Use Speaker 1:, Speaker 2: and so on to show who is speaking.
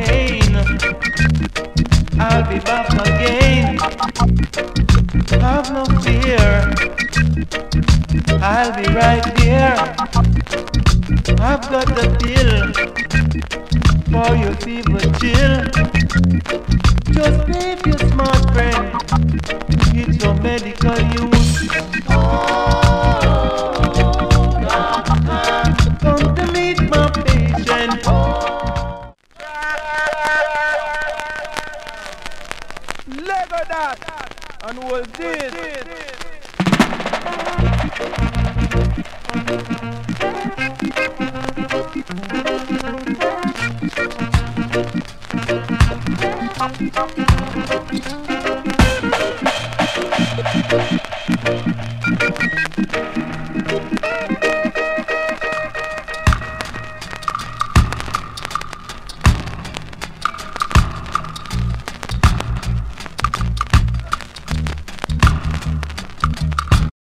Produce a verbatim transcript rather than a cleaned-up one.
Speaker 1: pain. I'll be back again. Have no fear, I'll be right here. I've got the pill for your fever chill. Just leave your smart friend, it's your medical use. Oh, doctor, come to meet my patient. Lego that and all this. Thank you.